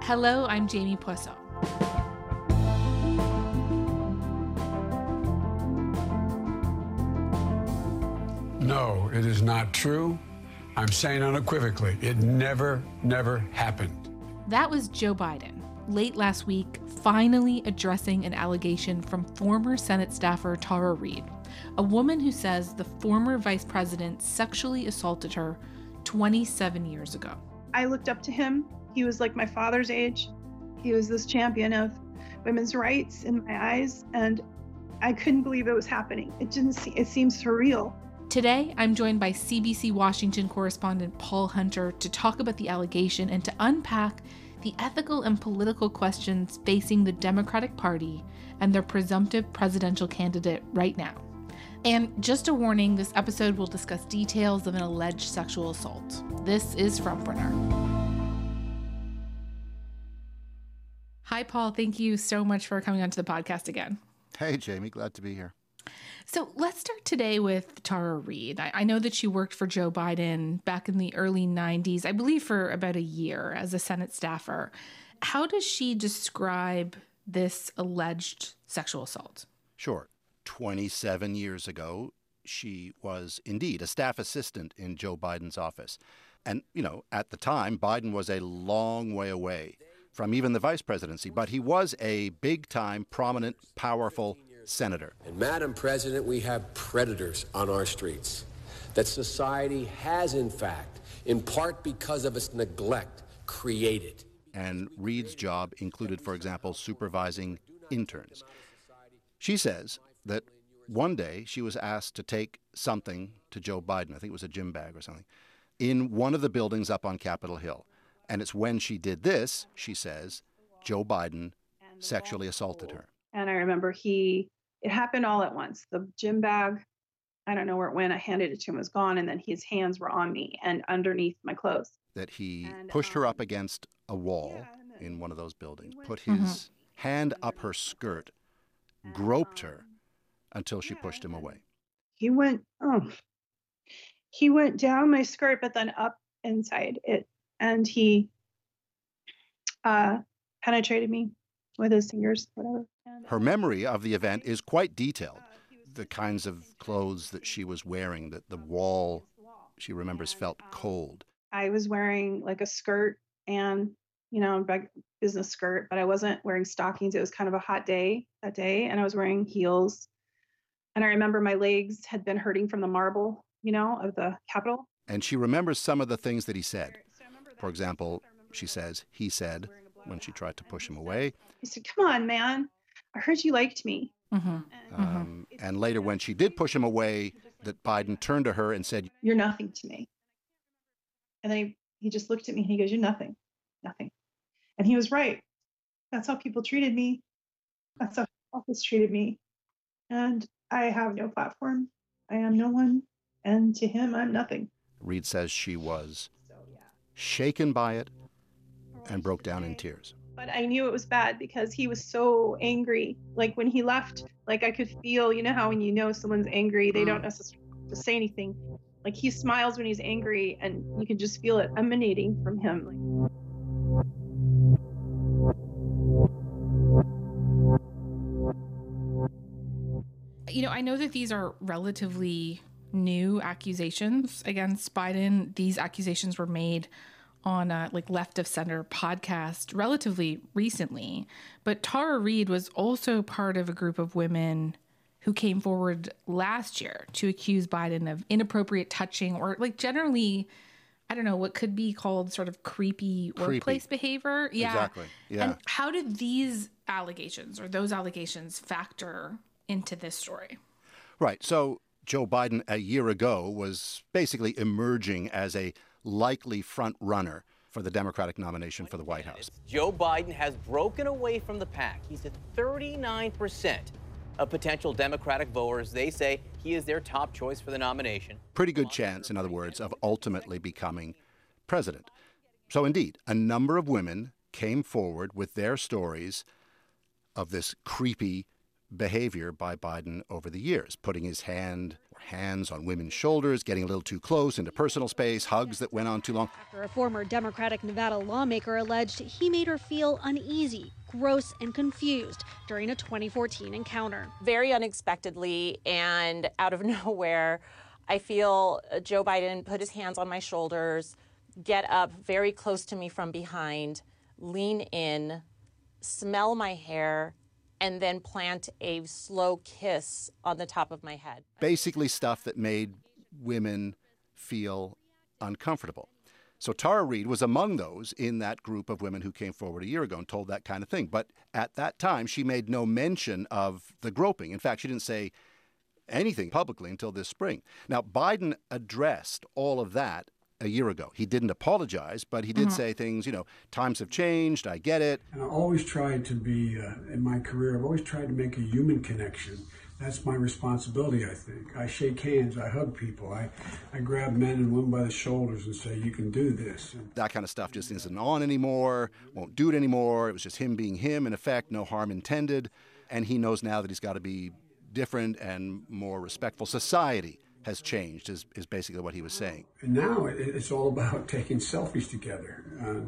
Hello, I'm Jamie Poisson. No, it is not true. I'm saying unequivocally, it never happened. That was Joe Biden, late last week, finally addressing an allegation from former Senate staffer Tara Reade, a woman who says the former vice president sexually assaulted her 27 years ago. I looked up to him. He was like my father's age. He was this champion of women's rights in my eyes, and I couldn't believe it was happening. It seemed surreal. Today, I'm joined by CBC Washington correspondent Paul Hunter to talk about the allegation and to unpack the ethical and political questions facing the Democratic Party and their presumptive presidential candidate right now. And just a warning, this episode will discuss details of an alleged sexual assault. This is Frontburner. Hi, Paul. Thank you so much for coming onto the podcast again. Hey, Jamie. Glad to be here. So let's start today with Tara Reade. I know that she worked for Joe Biden back in the early 90s, I believe for about a year as a Senate staffer. How does she describe this alleged sexual assault? Sure. 27 years ago, she was indeed a staff assistant in Joe Biden's office. And, at the time, Biden was a long way away from even the vice presidency, but he was a big-time, prominent, powerful senator. And Madam President, we have predators on our streets that society has, in fact, in part because of its neglect, created. And Reade's job included, for example, supervising interns. She says that one day she was asked to take something to Joe Biden, I think it was a gym bag or something, in one of the buildings up on Capitol Hill. And it's when she did this, she says, Joe Biden sexually assaulted her. And I remember it happened all at once. The gym bag, I don't know where it went. I handed it to him, it was gone. And then his hands were on me and underneath my clothes. That he pushed her up against a wall in one of those buildings, put his hand up her skirt, groped her until she pushed him away. He went down my skirt, but then up inside it. And he penetrated me with his fingers, whatever. Her memory of the event is quite detailed. The kinds of clothes that she was wearing, that the wall, she remembers, felt cold. I was wearing like a skirt and, a business skirt, but I wasn't wearing stockings. It was kind of a hot day that day, and I was wearing heels. And I remember my legs had been hurting from the marble, of the Capitol. And she remembers some of the things that he said. For example, she says, he said, when she tried to push him away. He said, "Come on, man. I heard you liked me." And later when she did push him away, that Biden turned to her and said, "You're nothing to me." And then he just looked at me and he goes, "You're nothing, nothing." And he was right. That's how people treated me. That's how office treated me. And I have no platform. I am no one. And to him, I'm nothing. Reade says she was shaken by it and broke down in tears. But I knew it was bad because he was so angry. Like when he left, like I could feel, how when someone's angry, they don't necessarily say anything. Like he smiles when he's angry and you can just feel it emanating from him. I know that these are relatively new accusations against Biden. These accusations were made on a Left of Center podcast relatively recently. But Tara Reade was also part of a group of women who came forward last year to accuse Biden of inappropriate touching or generally, I don't know, what could be called sort of creepy workplace behavior. Yeah. Exactly. Yeah. And how did these allegations or those allegations factor into this story? Right. So Joe Biden a year ago was basically emerging as a likely front runner for the Democratic nomination for the White House. Joe Biden has broken away from the pack. He's at 39% of potential Democratic voters. They say he is their top choice for the nomination. Pretty good chance, in other words, of ultimately becoming president. So indeed, a number of women came forward with their stories of this creepy behavior by Biden over the years, putting his hand hands on women's shoulders, getting a little too close into personal space, hugs that went on too long. After a former Democratic Nevada lawmaker alleged he made her feel uneasy, gross, and confused during a 2014 encounter. Very unexpectedly and out of nowhere, I feel Joe Biden put his hands on my shoulders, get up very close to me from behind, lean in, smell my hair, and then plant a slow kiss on the top of my head. Basically stuff that made women feel uncomfortable. So Tara Reade was among those in that group of women who came forward a year ago and told that kind of thing. But at that time, she made no mention of the groping. In fact, she didn't say anything publicly until this spring. Now, Biden addressed all of that a year ago. He didn't apologize, but he did say things, times have changed, I get it. And I always tried to be, in my career, I've always tried to make a human connection. That's my responsibility, I think. I shake hands, I hug people, I grab men and women by the shoulders and say, you can do this. That kind of stuff just isn't on anymore, won't do it anymore. It was just him being him, in effect, no harm intended. And he knows now that he's got to be different and more respectful. Society has changed, is basically what he was saying. And now it's all about taking selfies together.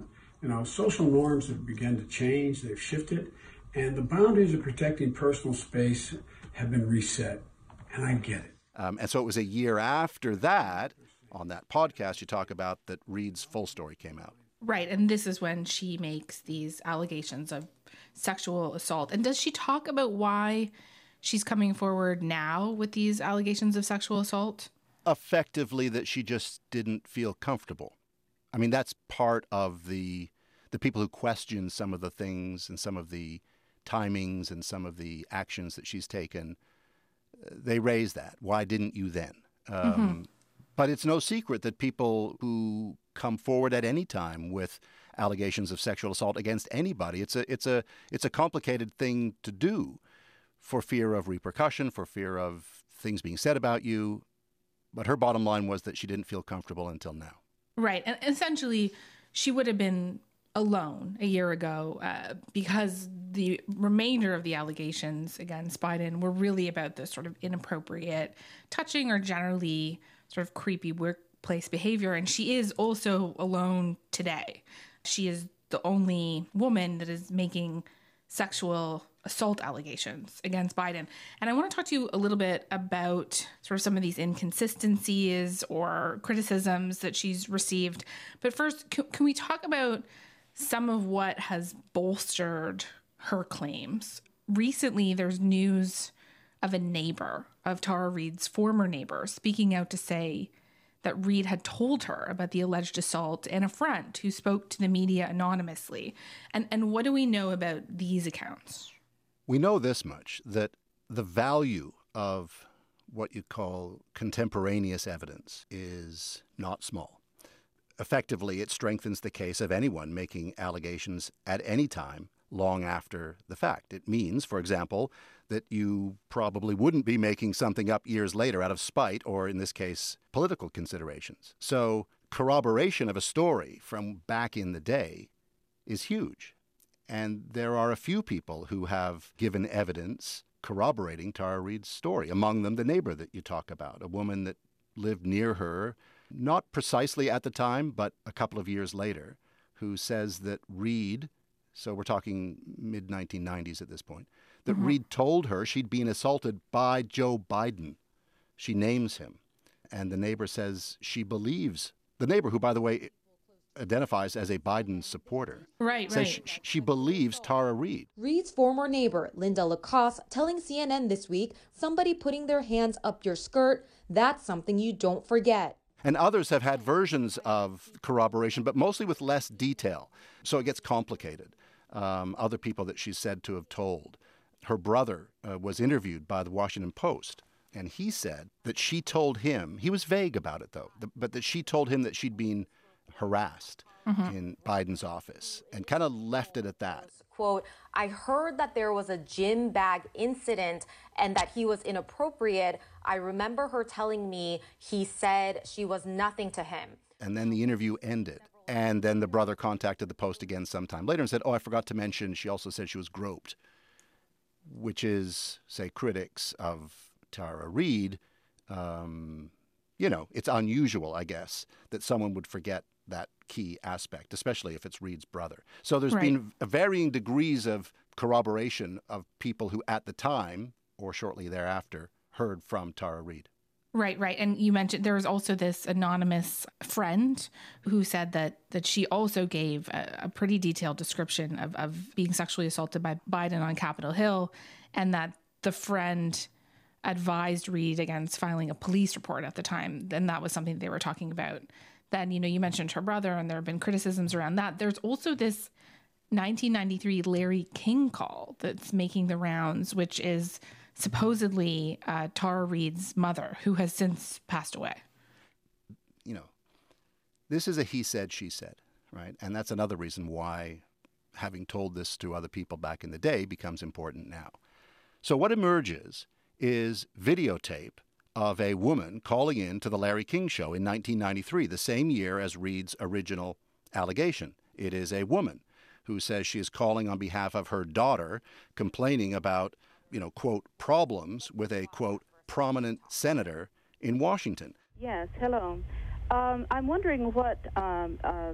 Social norms have begun to change, they've shifted, and the boundaries of protecting personal space have been reset, and I get it. And so it was a year after that, on that podcast you talk about, that Reade's full story came out. Right, and this is when she makes these allegations of sexual assault. And does she talk about why she's coming forward now with these allegations of sexual assault? Effectively, that she just didn't feel comfortable. I mean, that's part of the people who question some of the things and some of the timings and some of the actions that she's taken. They raise that. Why didn't you then? But it's no secret that people who come forward at any time with allegations of sexual assault against anybody, it's a complicated thing to do, for fear of repercussion, for fear of things being said about you. But her bottom line was that she didn't feel comfortable until now. Right. And essentially, she would have been alone a year ago because the remainder of the allegations against Biden were really about this sort of inappropriate touching or generally sort of creepy workplace behavior. And she is also alone today. She is the only woman that is making sexual assault allegations against Biden. And I want to talk to you a little bit about sort of some of these inconsistencies or criticisms that she's received. But first, can we talk about some of what has bolstered her claims? Recently, there's news of a neighbor, of Tara Reade's former neighbor, speaking out to say that Reade had told her about the alleged assault and a friend who spoke to the media anonymously. And what do we know about these accounts? We know this much, that the value of what you call contemporaneous evidence is not small. Effectively, it strengthens the case of anyone making allegations at any time long after the fact. It means, for example, that you probably wouldn't be making something up years later out of spite or, in this case, political considerations. So corroboration of a story from back in the day is huge. And there are a few people who have given evidence corroborating Tara Reade's story, among them the neighbor that you talk about, a woman that lived near her, not precisely at the time, but a couple of years later, who says that Reade, so we're talking mid-1990s at this point, that Reade told her she'd been assaulted by Joe Biden. She names him. And the neighbor says she believes, the neighbor who, by the way, identifies as a Biden supporter. Right. She believes Tara Reade. Reade's former neighbor, Linda Lacoste, telling CNN this week, somebody putting their hands up your skirt, that's something you don't forget. And others have had versions of corroboration, but mostly with less detail. So it gets complicated. Other people that she's said to have told. Her brother was interviewed by the Washington Post, and he said that she told him, he was vague about it though, but that she told him that she'd been harassed in Biden's office, and kind of left it at that. Quote, I heard that there was a gym bag incident and that he was inappropriate. I remember her telling me he said she was nothing to him. And then the interview ended. And then the brother contacted the Post again sometime later and said, I forgot to mention, she also said she was groped, which is, say, critics of Tara Reade it's unusual, I guess, that someone would forget that key aspect, especially if it's Reed's brother. So there's been varying degrees of corroboration of people who at the time or shortly thereafter heard from Tara Reid. Right. And you mentioned there was also this anonymous friend who said that she also gave a pretty detailed description of being sexually assaulted by Biden on Capitol Hill, and that the friend advised Reid against filing a police report at the time. And that was something they were talking about. Then, you mentioned her brother, and there have been criticisms around that. There's also this 1993 Larry King call that's making the rounds, which is supposedly Tara Reid's mother, who has since passed away. This is a he said, she said, right? And that's another reason why having told this to other people back in the day becomes important now. So what emerges is videotape of a woman calling in to the Larry King Show in 1993, the same year as Reid's original allegation. It is a woman who says she is calling on behalf of her daughter, complaining about, quote, problems with a, quote, prominent senator in Washington. Yes, hello. I'm wondering what a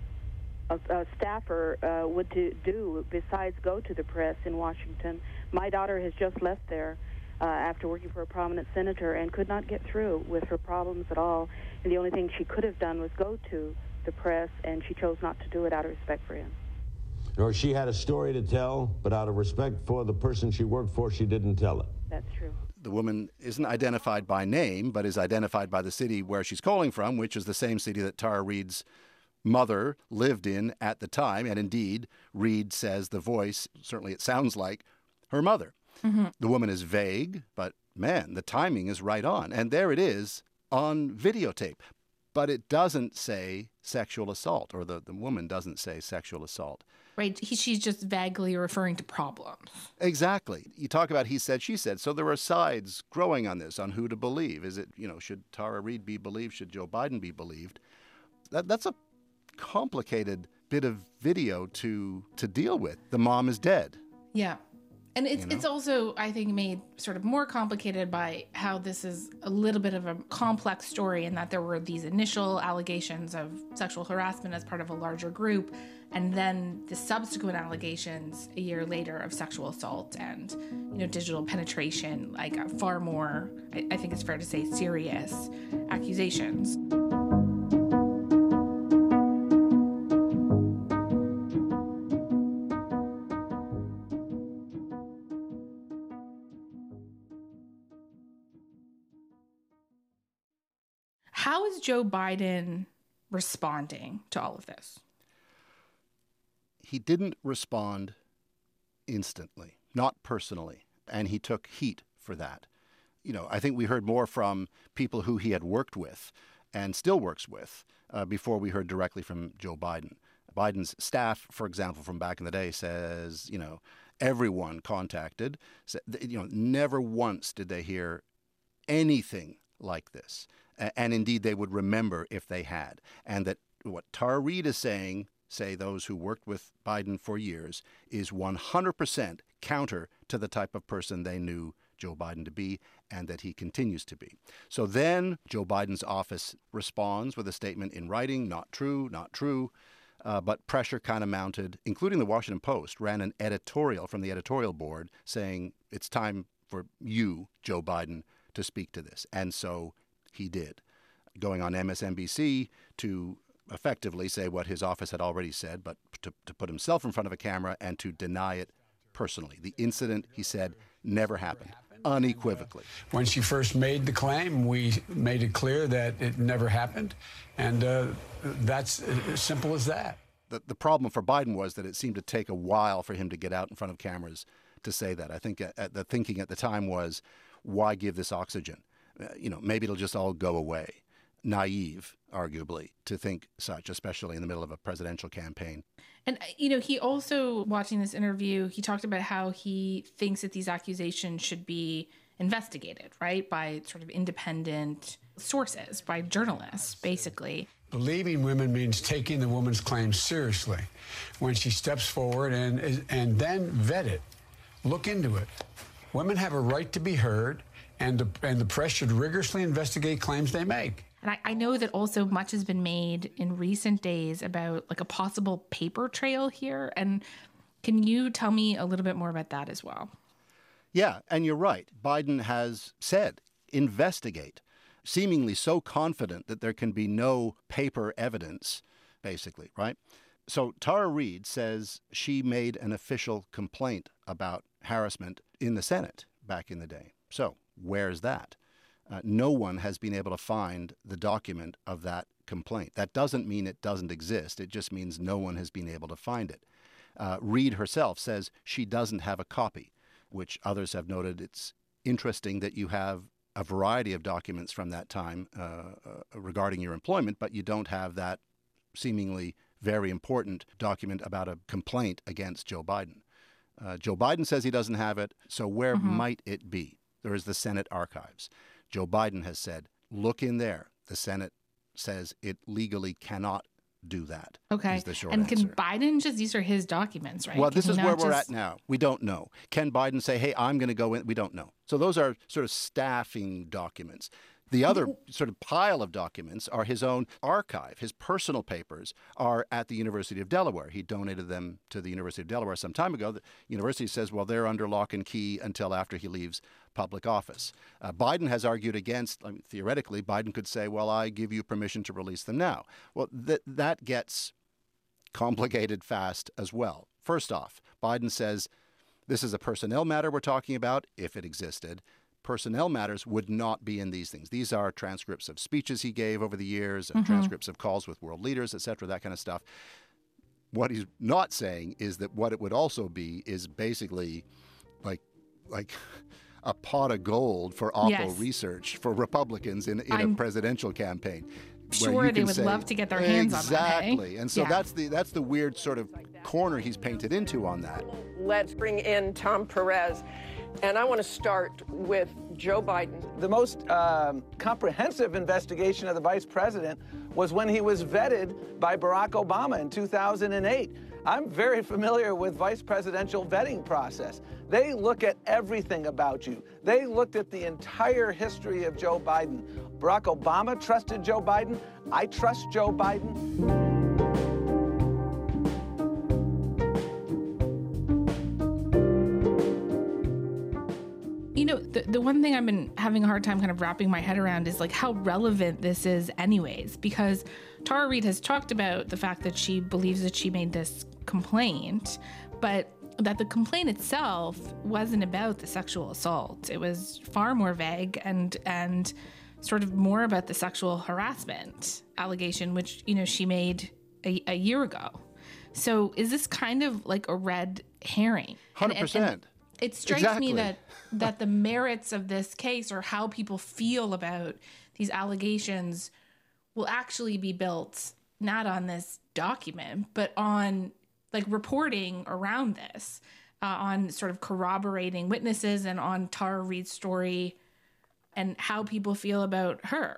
staffer would do besides go to the press in Washington. My daughter has just left there after working for a prominent senator and could not get through with her problems at all. And the only thing she could have done was go to the press, and she chose not to do it out of respect for him. Or she had a story to tell, but out of respect for the person she worked for, she didn't tell it. That's true. The woman isn't identified by name, but is identified by the city where she's calling from, which is the same city that Tara Reid's mother lived in at the time. And indeed, Reid says the voice, certainly it sounds like her mother. Mm-hmm. The woman is vague, but man, the timing is right on. And there it is on videotape. But it doesn't say sexual assault, or the woman doesn't say sexual assault. Right. She's just vaguely referring to problems. Exactly. You talk about he said, she said. So there are sides growing on this, on who to believe. Is it, should Tara Reid be believed? Should Joe Biden be believed? That's a complicated bit of video to deal with. The mom is dead. Yeah. And it's also, I think, made sort of more complicated by how this is a little bit of a complex story, in that there were these initial allegations of sexual harassment as part of a larger group, and then the subsequent allegations a year later of sexual assault and, digital penetration, like far more, I think it's fair to say, serious accusations. How is Joe Biden responding to all of this? He didn't respond instantly, not personally, and he took heat for that. I think we heard more from people who he had worked with and still works with before we heard directly from Joe Biden. Biden's staff, for example, from back in the day says, everyone contacted, never once did they hear anything like this. And indeed, they would remember if they had. And that what Tara Reid is saying, say those who worked with Biden for years, is 100% counter to the type of person they knew Joe Biden to be, and that he continues to be. So then Joe Biden's office responds with a statement in writing, not true, but pressure kind of mounted, including the Washington Post ran an editorial from the editorial board saying it's time for you, Joe Biden, to speak to this. And so he did, going on MSNBC to effectively say what his office had already said, but to put himself in front of a camera and to deny it personally. The incident, he said, never happened, unequivocally. When she first made the claim, we made it clear that it never happened, and that's as simple as that. The problem for Biden was that it seemed to take a while for him to get out in front of cameras to say that. I think the thinking at the time was, why give this oxygen? Maybe it'll just all go away. Naive, arguably, to think such, especially in the middle of a presidential campaign. And, he also, watching this interview, he talked about how he thinks that these accusations should be investigated, right, by sort of independent sources, by journalists, basically. Believing women means taking the woman's claims seriously. When she steps forward and then vet it, look into it. Women have a right to be heard, and the press should rigorously investigate claims they make. And I know that also much has been made in recent days about like a possible paper trail here. And can you tell me a little bit more about that as well? Yeah, and you're right. Biden has said, investigate, seemingly so confident that there can be no paper evidence, basically, right? So Tara Reade says she made an official complaint about harassment in the Senate back in the day. So where's that? No one has been able to find the document of that complaint. That doesn't mean it doesn't exist. It just means no one has been able to find it. Reade herself says she doesn't have a copy, which others have noted. It's interesting that you have a variety of documents from that time regarding your employment, but you don't have that seemingly very important document about a complaint against Joe Biden. Joe Biden says he doesn't have it, so where might it be? There is the Senate archives. Joe Biden has said, look in there. The Senate says it legally cannot do that. Okay. Is the short and answer. Can Biden just, these are his documents, right? Well, Can this he is not where we're just- at now. We don't know. Can Biden say, hey, I'm going to go in? We don't know. So those are sort of staffing documents. The other sort of pile of documents are his own archive. His personal papers are at the University of Delaware. He donated them to the University of Delaware some time ago. The university says, well, they're under lock and key until after he leaves public office. Biden has argued against, theoretically, Biden could say, well, I give you permission to release them now. Well, that gets complicated fast as well. First off, Biden says this is a personnel matter we're talking about, if it existed. Personnel matters would not be in these things. These are transcripts of speeches he gave over the years, and transcripts of calls with world leaders, et cetera, that kind of stuff. What he's not saying is that what it would also be is basically like a pot of gold for awful research for Republicans in a presidential campaign. Sure, they would love to get their hands on that. Exactly. And so that's the weird sort of corner he's painted into on that. Let's bring in Tom Perez. And I want to start with Joe Biden. The most comprehensive investigation of the vice president was when he was vetted by Barack Obama in 2008. I'm very familiar with vice presidential vetting process. They look at everything about you. They looked at the entire history of Joe Biden. Barack Obama trusted Joe Biden. I trust Joe Biden. You know, the one thing I've been having a hard time kind of wrapping my head around is like how relevant this is anyways, because Tara Reade has talked about the fact that she believes that she made this complaint, but that the complaint itself wasn't about the sexual assault. It was far more vague and sort of more about the sexual harassment allegation, which, you know, she made a year ago. So is this kind of like a red herring? 100%. It strikes me that the merits of this case, or how people feel about these allegations, will actually be built not on this document, but on like reporting around this, on sort of corroborating witnesses and on Tara Reade's story and how people feel about her.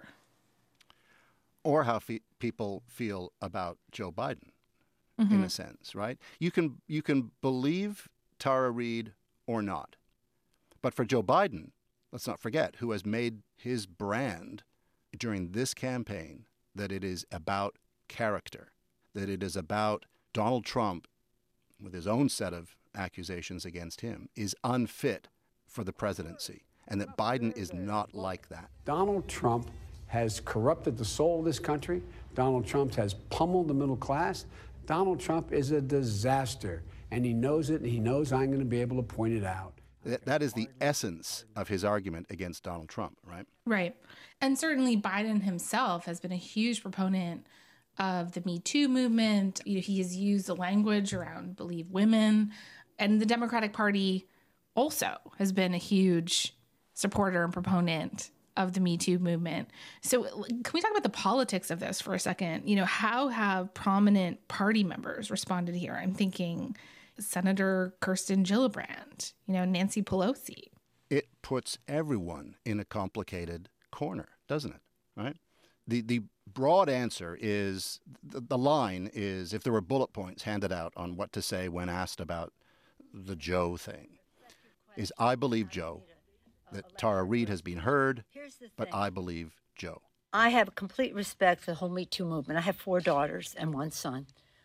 Or how people feel about Joe Biden, in a sense, right? You can believe Tara Reade or not. But for Joe Biden, let's not forget, who has made his brand during this campaign that it is about character, that it is about Donald Trump, with his own set of accusations against him, is unfit for the presidency, and that Biden is not like that. Donald Trump has corrupted the soul of this country. Donald Trump has pummeled the middle class. Donald Trump is a disaster, and he knows it, and he knows I'm going to be able to point it out. That is the essence of his argument against Donald Trump, right? Right. And certainly Biden himself has been a huge proponent of the Me Too movement. You know, he has used the language around Believe Women. And the Democratic Party also has been a huge supporter and proponent of the Me Too movement. So can we talk about the politics of this for a second? You know, how have prominent party members responded here? I'm thinking Senator Kirsten Gillibrand, you know, Nancy Pelosi. It puts everyone in a complicated corner, doesn't it? Right? The broad answer is, the line is, if there were bullet points handed out on what to say when asked about the Joe thing, is I believe Joe, that Tara Reade has been heard, but I believe Joe. I have complete respect for the whole Me Too movement. I have 4 daughters and 1 son.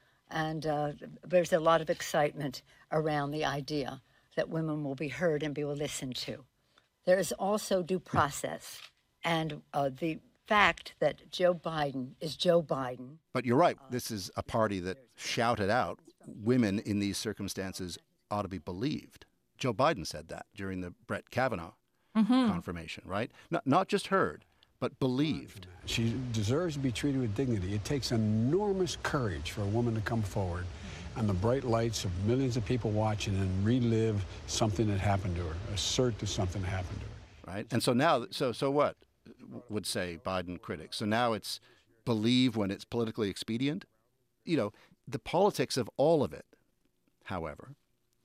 And there's a lot of excitement around the idea that women will be heard and be listened to. There is also due process. And the fact that Joe Biden is Joe Biden. But you're right. This is a party that shouted out women in these circumstances ought to be believed. Joe Biden said that during the Brett Kavanaugh confirmation, right? Not just heard, but believed. She deserves to be treated with dignity. It takes enormous courage for a woman to come forward and the bright lights of millions of people watching and relive something that happened to her, assert that something happened to her. Right? And so now, so what would say Biden critics? So now it's believe when it's politically expedient? You know, the politics of all of it, however,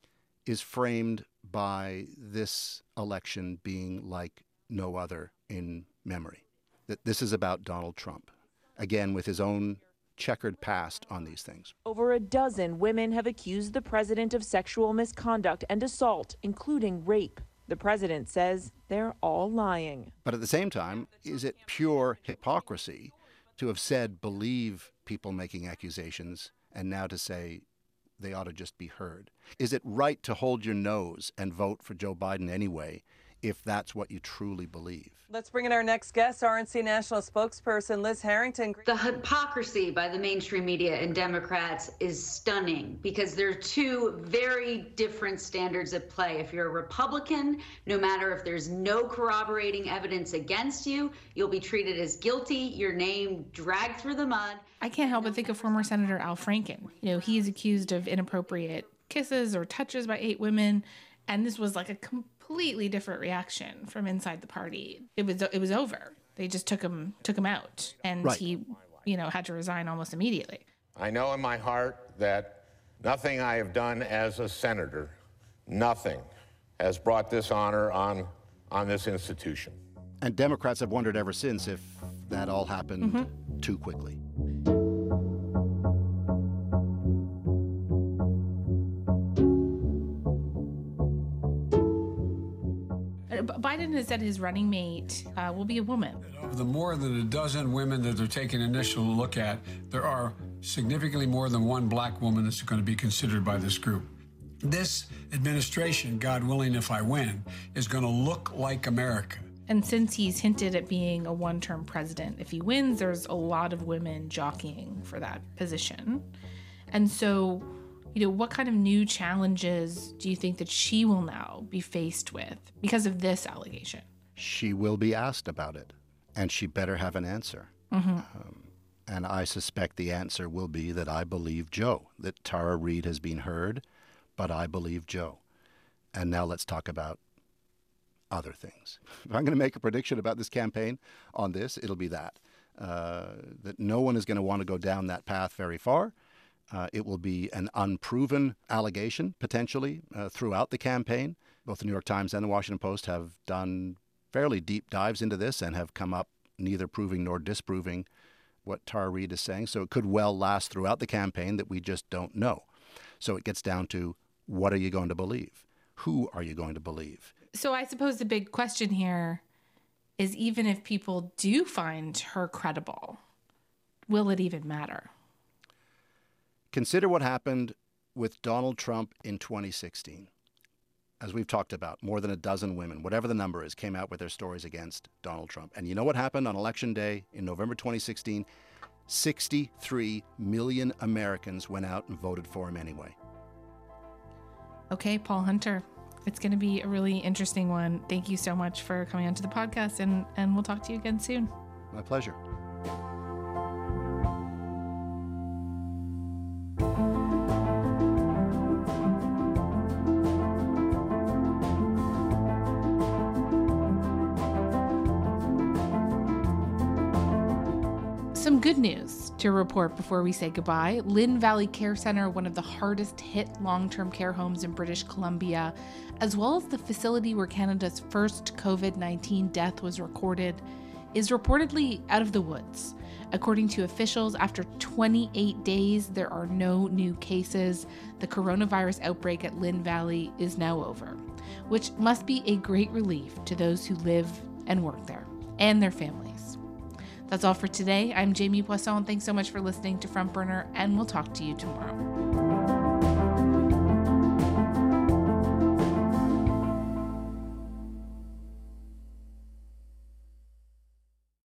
is framed by this election being like no other in memory. That this is about Donald Trump, again, with his own checkered past on these things. Over a dozen women have accused the president of sexual misconduct and assault, including rape. The president says they're all lying. But at the same time, is it pure hypocrisy to have said believe people making accusations and now to say they ought to just be heard? Is it right to hold your nose and vote for Joe Biden anyway if that's what you truly believe? Let's bring in our next guest, RNC National Spokesperson Liz Harrington. The hypocrisy by the mainstream media and Democrats is stunning because there are 2 very different standards at play. If you're a Republican, no matter if there's no corroborating evidence against you, you'll be treated as guilty, your name dragged through the mud. I can't help but think of former Senator Al Franken. You know, he is accused of inappropriate kisses or touches by 8 women, and this was like a completely different reaction from inside the party. It was over. They just took him out, and right. He, had to resign almost immediately. I know in my heart that nothing I have done as a senator, nothing has brought this honor on this institution. And Democrats have wondered ever since if that all happened too quickly. Biden has said his running mate will be a woman. Of the more than a dozen women that they're taking an initial look at, there are significantly more than 1 black woman that's going to be considered by this group. This administration, God willing if I win, is going to look like America. And since he's hinted at being a 1-term president, if he wins, there's a lot of women jockeying for that position. And so, what kind of new challenges do you think that she will now be faced with because of this allegation? She will be asked about it, and she better have an answer. And I suspect the answer will be that I believe Joe, that Tara Reade has been heard, but I believe Joe. And now let's talk about other things. If I'm going to make a prediction about this campaign on this, it'll be that no one is going to want to go down that path very far. It will be an unproven allegation, potentially, throughout the campaign. Both the New York Times and the Washington Post have done fairly deep dives into this and have come up neither proving nor disproving what Tara Reade is saying. So it could well last throughout the campaign that we just don't know. So it gets down to, what are you going to believe? Who are you going to believe? So I suppose the big question here is, even if people do find her credible, will it even matter? Consider what happened with Donald Trump in 2016. As we've talked about, more than a dozen women, whatever the number is, came out with their stories against Donald Trump. And you know what happened on Election Day in November 2016? 63 million Americans went out and voted for him anyway. Okay, Paul Hunter, it's going to be a really interesting one. Thank you so much for coming onto the podcast, and we'll talk to you again soon. My pleasure. Some good news to report before we say goodbye. Lynn Valley Care Center, one of the hardest hit long-term care homes in British Columbia, as well as the facility where Canada's first COVID-19 death was recorded, is reportedly out of the woods. According to officials, after 28 days, there are no new cases. The coronavirus outbreak at Lynn Valley is now over, which must be a great relief to those who live and work there and their families. That's all for today. I'm Jamie Poisson. Thanks so much for listening to Front Burner, and we'll talk to you tomorrow.